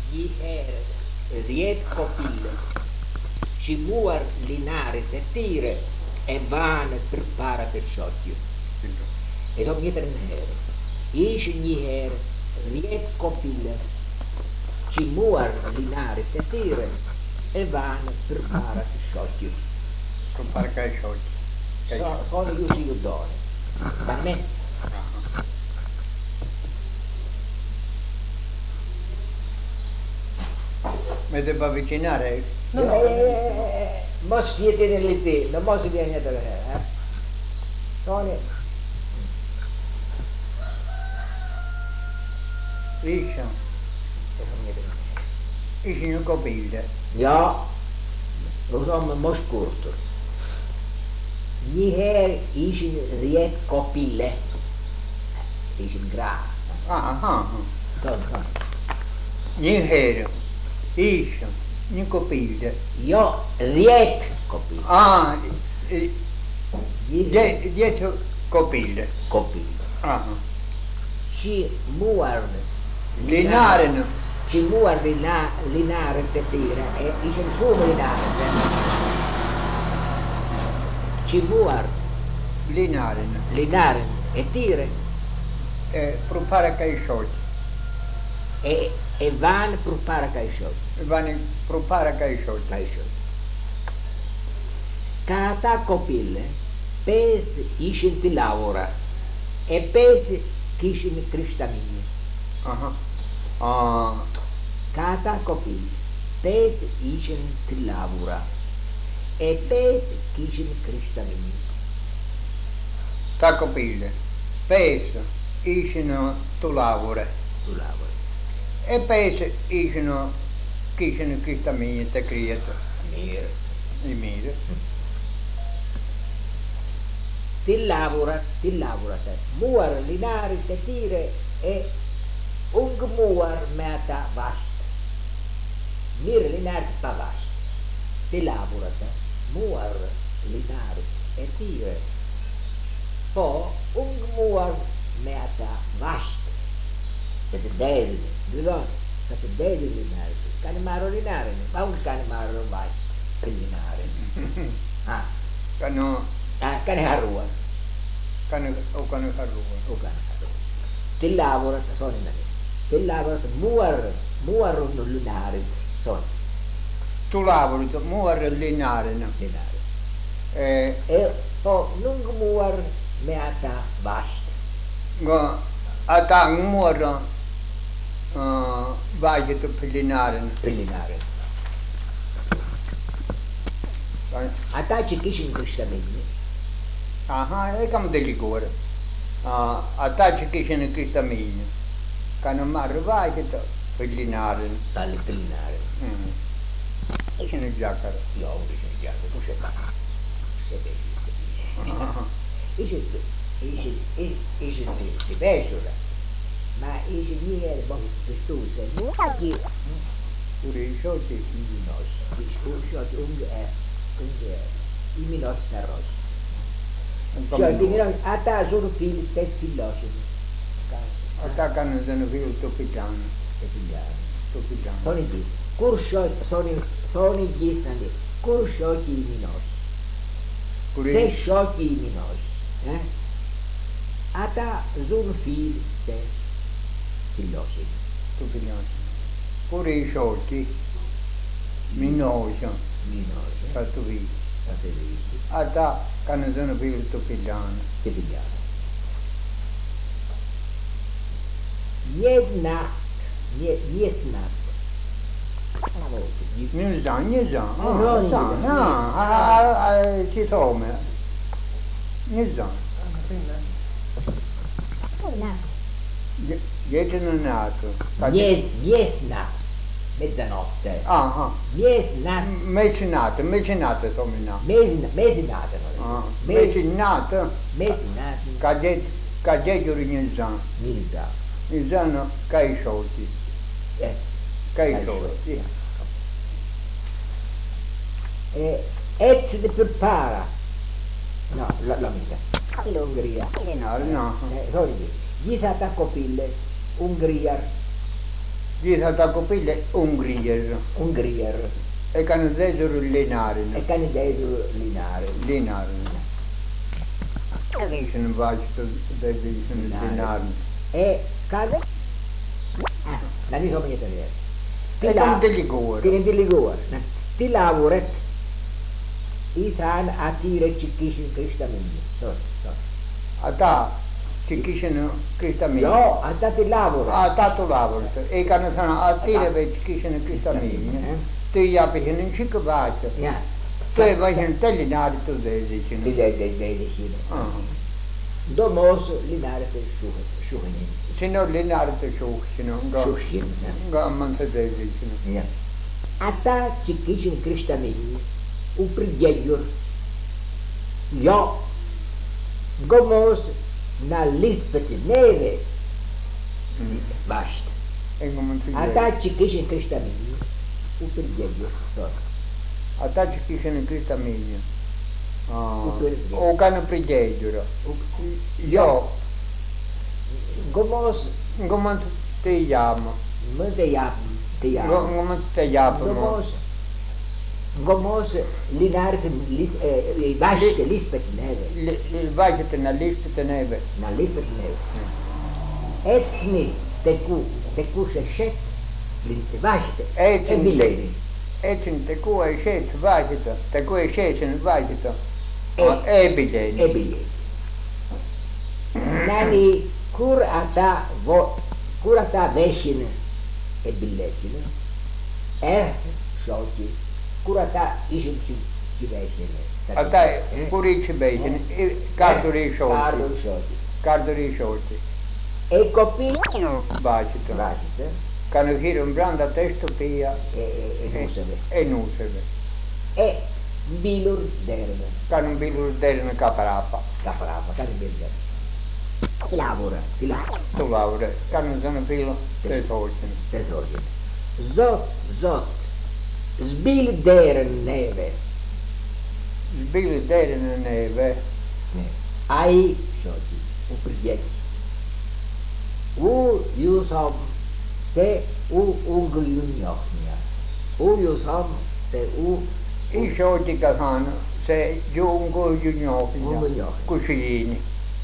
gli riet copille, ci muar linare te tire e van prepara per sciocchio. E so mi trenere. Ishi gli riet copille, ci muar linare te tire e van prepara per sciocchio. Compare che sciocchi. Sono io si donne. Ma me Mi devo avvicinare? mo sfiete nelle te, non mo si viene da te, Sono Isha. Isha non copille. ja, lo sono mo scurto. Gli isin riet copille, isin gra. Ah. Ton. Non era. Isha. Non copille. Jo riet copille. Ah. Gli Dietro copille. copille. Ah. Ci muar Linaren. ci muar linare te tira e isin sumo linare. Ci muar Linaren. linare e tire Prepara che sciocchi. e van prepara caixot. Vanno prepara che sciocchi. Caixot. Cata copille, pes isin ti lavora e pes kishin cristamini. Ah. Cata copille, pes isin ti lavora e pes kishin cristamini. Ta copille. Peso. Isha tu lavora. Tu lavori. E peso isha kisha questa mia te criato. Mir. I mire. Ti lavora te. Muar linare te tire e ung muar meata vast. Mir linare pa vast. Ti lavora te. Muar linare e tire. Po ung muar meata vast. Sete desne. Dudon. Sete desne linare. Canimaro linare. Ma un canimaro vast. Per linare. Ah. Cano Cane harua. o cano carrua. O cane harua. Ti lavora, sono in me. Ti lavora, muar non lunare. Sono Tu lavori, muore linare. linare. E poi non muar meata vast. A ta muore vai che tu per linare. Per linare. Attacci kishin cristamini. Ah, e come degli cuore. A ta ci che sono questa mia. Cano marre vai che tu per linare. Dalle per linare. E sono giacaro. Io ho un disegnato, tu sei fatto. Sei bello. Is di pesura. Ma is di è molto pistosa. Non che Pure i soldi. i nostri. Discorso i minos terros. Cioè, a te sono figli te filosofi. A ta cano sono figlio tuo pigliano. E figliano. Pigliano. Sono i sono i gli sciocchi i minos. Se sciocchi i minos, a te sono figli te filosofi. Tu pigliano. Pure i soldi. Minoso. Minos. Fatto via. State visti. A ta cano sono figlio tuo pigliano. Te figliano. Jedna Non sa. Ci sono. Non sa. Dietro non è nato. Niesna, mezzanotte. Niesna, Mecenate sono nato. mesinata. Mecenate. Mesinata, Cadeggio non sa. milita. Non sanno che i soldi. Che i soldi. E si prepara. No, la mica. L'Ungheria. No. Sorry, gli si attacco pille, Ungheria. Gisa ta copille Ungrier. Ungrier. E canadesero Linarin. E canadesero Linarin. Linarin. Dicono vacito dicono Linarin. E cada la mia somma italiana. E come te li gore? Ti li gore. Ti lavoret. Isan atire cikishin kristamini. So. Ata cikishin kristamini. Jo, ata ti lavoret. Ata tu lavoret. E canno sono atire ve cikishin kristamini. Ti japihin in chique vacito. Ja. Tu vai in tellinari tu dicono. Ti dicono. Domos linare te shuhenin. Sino linare te shuhenin. Shuhenin. Ga amante dicono. Ja. Ata cikishin kristamini. Uprigiejur. Jo. Gomos na lispeti neve. Basta. Ata cikishin kristamini. Uprigiejur. Ata cikishin kristamini. O cano prigiejur. Jo. Gomos. Gomant te chiama. Non te chiama. Gomant te chiama. Gomos linare i vasche lispet neve. Il vasche na lispet neve. Na lispet neve. Etni teku sheshet vasche. E bileni. Etni teku e shet vasche. Teku e shet vasche. E bileni. E bileni. Nani kur ata veshin e biletin. Shoti. Curata ishin ci veshin. Ata curi ci veshin. Carduri shoti. Carduri shoti. E copi. Bacito. Cano hirum branda testo pia. E nuseve. E bilur derne. Cano bilur derne caparapa. Caparapa, cano bilur derne. Ti lavora. Tu lavora. Cano sono filo. Tesorgin. Zot. Sbil deren neve. Sbil deren neve. Ai shoti. Uprigieti. Jusam se ungul junjohnia. Jusam se I shoti casano se ungul junjohnia. Cuscini.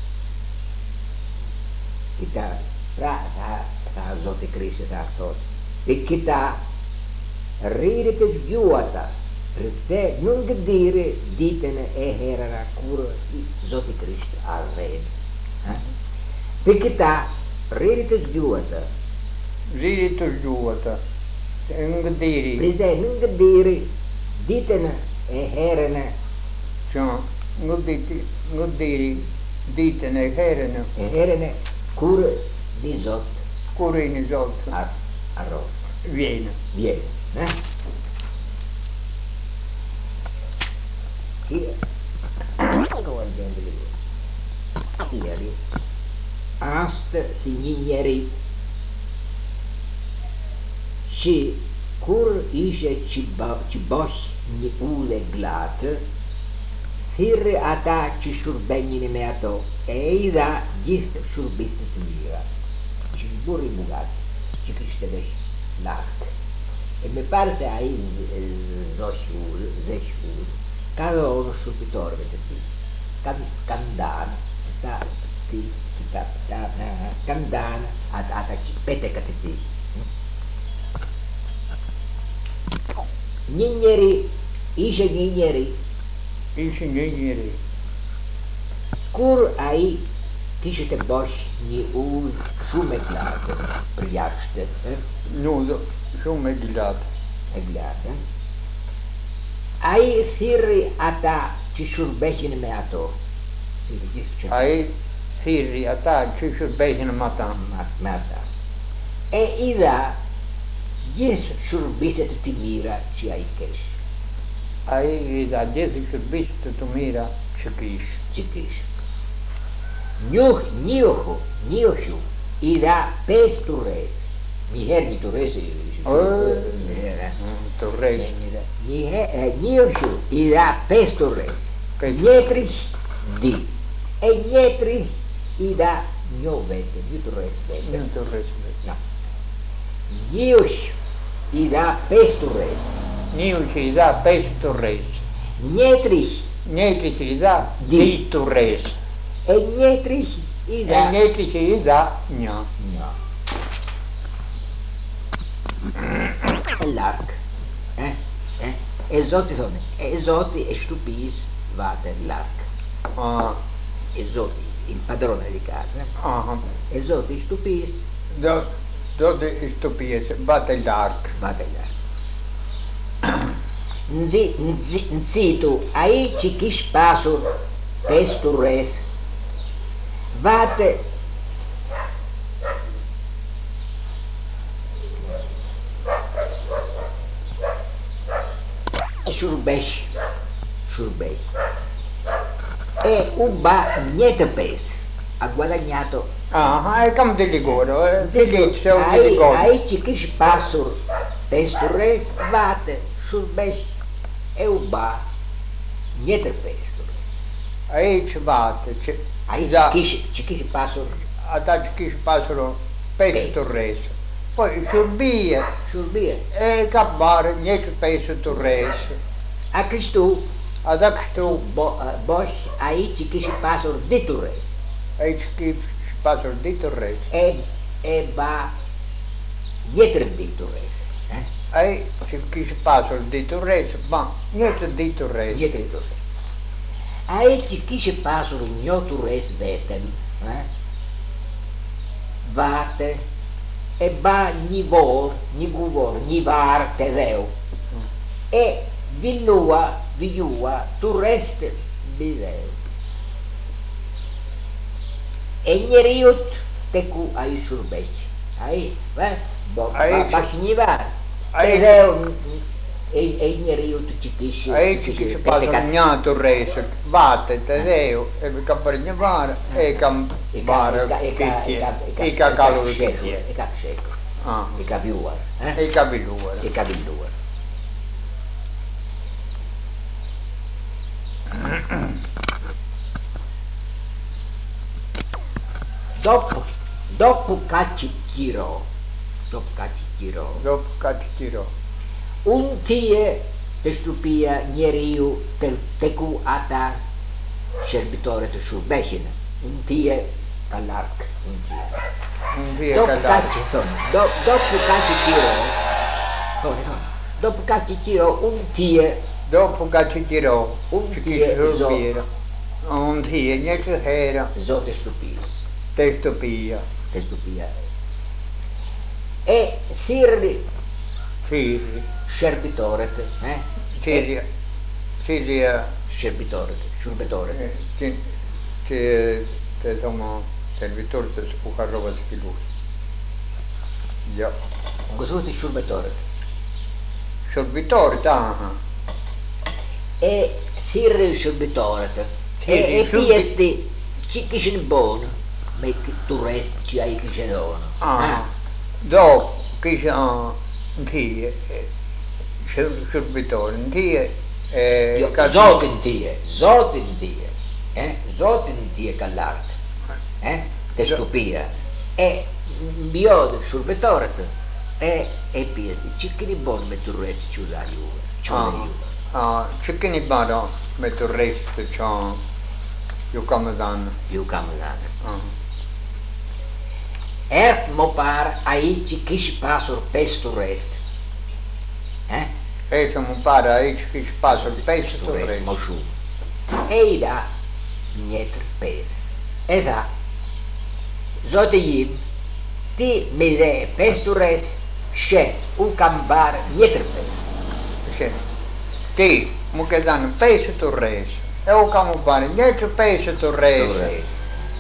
Kita sa zote Krishna sa sot. E kita ririte sgiuata. Se non dire ditene e herara cura zote Krishna al red. E kita ririte sgiuata. Ririte sgiuata. Non dire. Prese non dire ditene e herana. Non dire ditene e herana. E herana cura di zot. Cura in zot. A rot. Viene. Here. Go and get the Here. Ast signori. Și cur ishe ciboș ni ule glat, sirre ata ci șurbenine meato, eida gist șurbiste tumira. Ci burri bugat, ci crișteveș lacht. E mi pare se ai zeșul, cada uno șurbitor, vedete, candan, candan, ata ci pete cateti. Nigneri, ishe nigneri. Cur ai kishe te bosh ni u shume glate, prijaște. Nu, shume glate. Ai sirri ata ci șurbeșine meato. Ai sirri ata ci șurbeșine meata. E ida Yes, șurbiset timira și ai kesh. Ai da yes șurbiset timira și kesh. Niuhu, ida pestures. Niher turese. Turese. Niuhu, ida pestures. Nietris di. E nietris ida niovete, niutures vete. Niutures vete. Nius ida pesturres. Nius ida pesturres. Nietris Nietris ida diturres. e nietris ida. Nietris ida nya. No. L'arc. Ezotti sono. Ezotti e stupis vate l'arc. Ah. Ezotti, il padrone di casa. Aha. Ezotti stupis. Dove stupis vate l'arc. Vate l'arc. Nzitu, aici kish pasur pesturres. Vate. Șurbeș, e uba niente pes, ha guadagnato. Ah, è come di Ligure, felice di Ligure. Aici che ci passano pesturres, vate, șurbeș, e uba niente pesturres. Aici vate, Aici che ci passano. Atunci che ci passano pesturres. Poi șurbie. E cabare niente pesturres. A Cristu. Adag tu. Bosch, aici che ci passano di turres. Aici che ci passano di turres. E va niente di turres. Aici che ci passano di turres, ma niente di turres. Niente di turres. Aici che ci passano niente turres veten. Vate. E va ni guvor, ni var tedeu. E viua, tu rest bideu. E nieriut tecu ai șurbeci. Ai, baš ni var. Tedeu e nieriut cikiși. Aici che ci passano niente turres, vate, tedeu, e capare ni var, e cam var, e ca calul E ca șecul. E ca viuar. E ca viuar. E ca viuar. Dopo cacci tirò. Un tie te stupia nieriu tecu ata servitore te șurbeșine. Un tie all'arc. Un tie Dopo calare. Dopo cacci tirò un tie. Dopo che ci tirò, Un ci tie șurbire. Un tie, niente era, Zo te stupis. te stupia. E sirri Siri. servitoret. Siria. Șurbitoret. Te sono servitori te spucarova schilus. Ja. Găsuți șurbitoret. Servitori, da. E sirri șurbitoret. E piesti ci kishin bon. Me tu rest ci ai kishin Ah. Dopo che c'è un tie, servitori, un tie. Zot in tie. Zot in tie callark. Te stupia. E biod șurbitoret. E piesti ci kishin bon me tu rest ci usai. Chicken ibara met de rest chan you come dan. Mo par aici kish pasur pestu rest. E mo par aici kish pasur pestu rest. Moșu. Eida niet pes. Esa. Zotim ti mide pestu rest. She un cambar niet pes. Ti mo che dan pestu rest. E o come par niet pestu rest.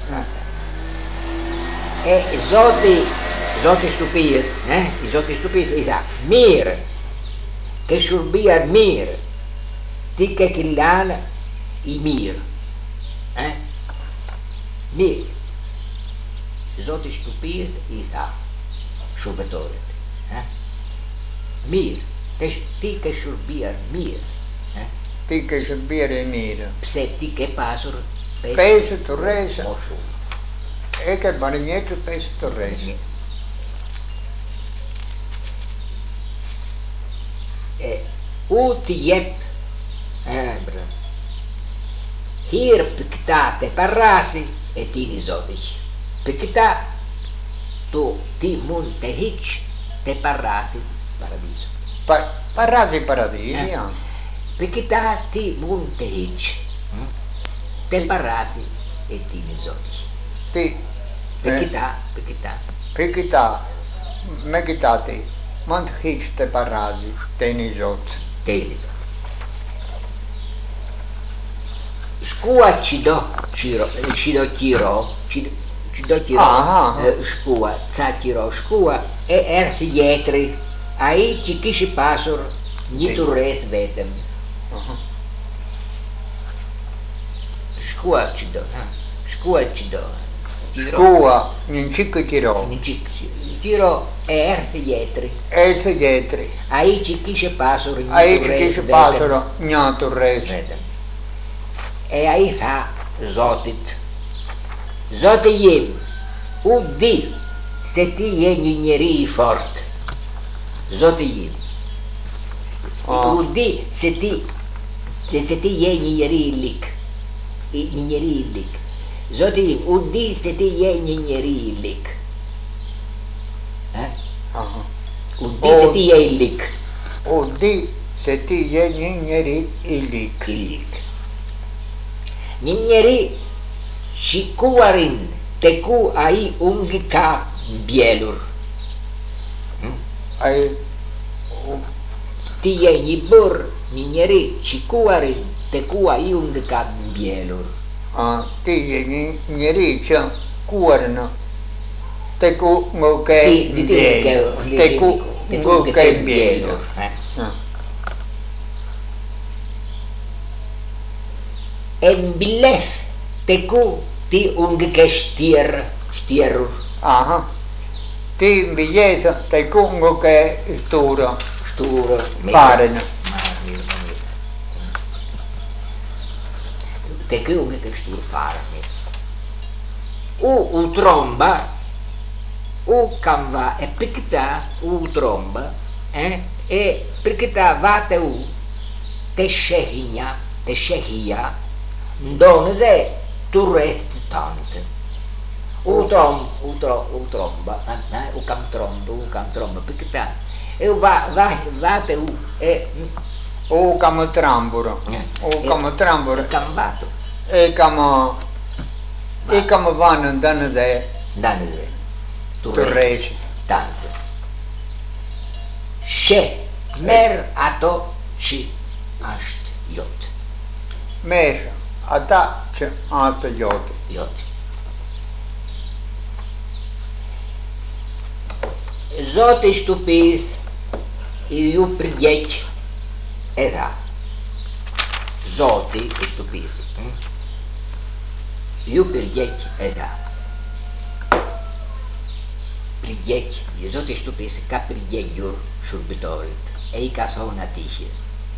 E zoti stupies, zoti stupies, isa, mir, che șurbia mir, ti che killan i mir, mir, zoti stupies, isa, șurbătoret, mir, ti che șurbia mir, Ti che șurbire mir. pse ti che pasur, Pestu rest. moșu. E che par niet pestu rest. ut jep hier picta te parrasi e ti isotici. Picta tu ti munte hic te parrasi paradiso. Parrasi paradisi. Picta ti munte hic te parrasi e ti isotici. Ti Picta. pikita mekitati. Mont hic te parrasi tenisot. Te isotici. Școa ci do tiro, școa, ța tiro școa, e erti ietri, aici chiși pasur, nitu res vedem. Școa ci do. Școa, nincică tiro. Tiro e erti ietri. Erti ietri. Aici chiși pasur, nitu res vedem. E aí fa zotit. Zotit jem, uddi, se ti je njëri fort. Zotit jem. Uddi, se ti je njëri lik. Zotit jem, uddi, se ti je njëri lik. Uddi, se ti je lik. Uddi, se ti je njëri lik. Njëri shikuarin te ku ai ungi ka bjelur. Ti je një bur, njëri shikuarin te ku ai ungi ka bjelur. Ti je njëri që kuarën te ku ngë ke bjelur. Te ku ngë ke bjelur. E mbillef te ku ti ungë ke shtjerur. Ti mbiljetë te ku ngë ke shturë. Faren. Te ku ngë ke shturë faren. U tromba, u kam va e pikta u tromba, e pikta vate u te shehia, ndonë dhe tu rest tante. U tromba, u kam tromba, për këta. E u vate u, u kam trambur. Kam vatu. E kam vanë ndonë dhe tu rest tante. She, merë ato që ashtë jotë. Merë ata që ashtë jotë. Zoti shtupis i ju përgjeq e tha. Zoti i shtupis ju përgjeq e tha. Zoti i shtupis ka përgjegjur shurbitorit e i ka thonë atishje.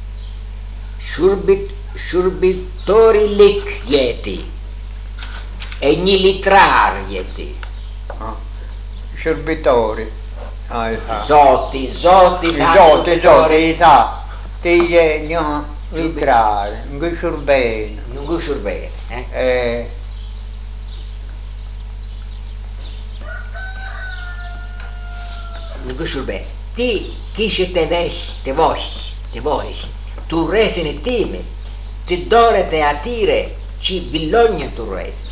Shurbitori lik jeti, e një litrar jeti. Shurbitori. Zoti i tha, ti je një litrar, ngë shurben. Ngë shurben. Ngë shurben. Ti kishe të vojsh, tu resin e time, ti doret e atire që bilonjë tu rest.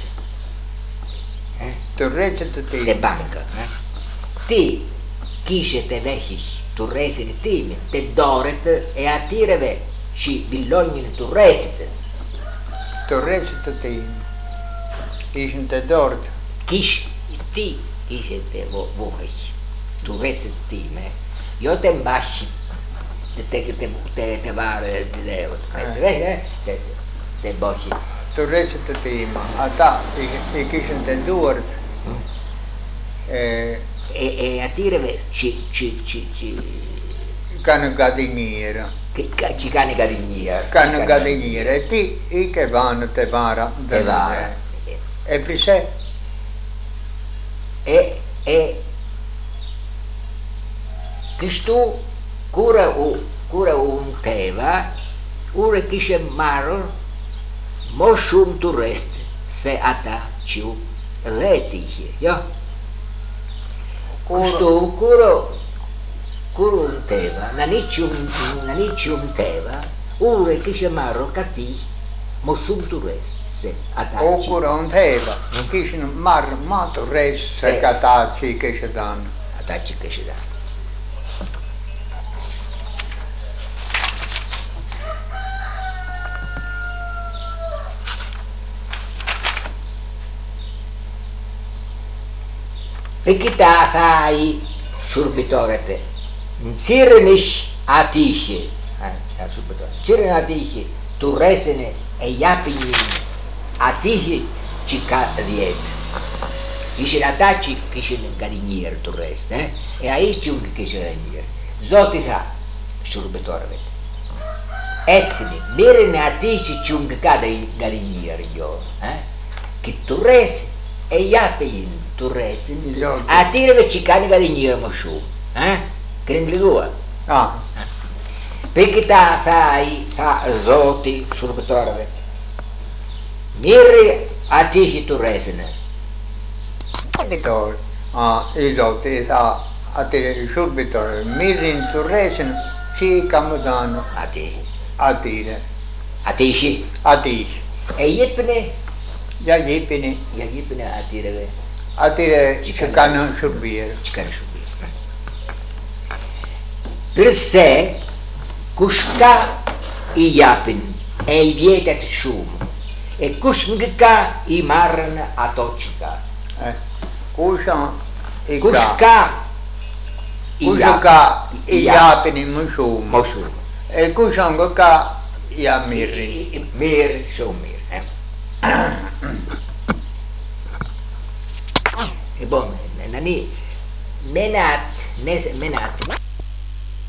Tu reset të time. Te banka. Ti kishe të vehish tu resin e time, te doret e atireve që bilonjën tu resit. Tu resit të time. Ishën të dorët. Ti kishe të vojsh, tu resit të time, jo të mbash te vare te boshi. Tu resit të time, ata i kishën të duart. E atireve që kanë gadinjirë. Që kanë gadinjirë. Kanë gadinjirë, e ti i ke vanë të vara. Të vara. E prise? Kështu kura teva, ure kishe marrë, mo shumë turist se ata që letihje, jo? Kështu, kur teva, në një qumë teva, ure kishe marrë këti, mo shumë turist se ata që... Kur teva, kishin marrë ma turist se këta që i kishe danë. Ata që kishe danë. E kita tha i shurbitorët, në cirën ish atishë, cirën atishë, turresin e japin atishë që ka 10. Ishin ata që kishin garinjerë turres, e a ishë që unë kishin garinjerë. Zoti tha shurbitorëve, ecini, mirën e atishë që unë ka garinjerë jo, që turres e japin turresin, atireve që ka një garinjerë më shumë, kërën glidua. Për këta tha zoti shurbitorëve, mirë atishë turresin. I zoti tha atire shurbitorëve, mirën turresin që i ka më danë atire. Atishë? Atishë. E jepëne? Ja jepëne. Ja jepëne atireve? Atire që ka në shurbirë. Që ka në shurbirë. Përse, kush ka i japin e i vjetet shumë, e kush më ka i marrën ato që ka. Kush ka i japin më shumë. Më shumë. E kush nga ka i a mirën. Mirë, shumë mirë. E bon, menat,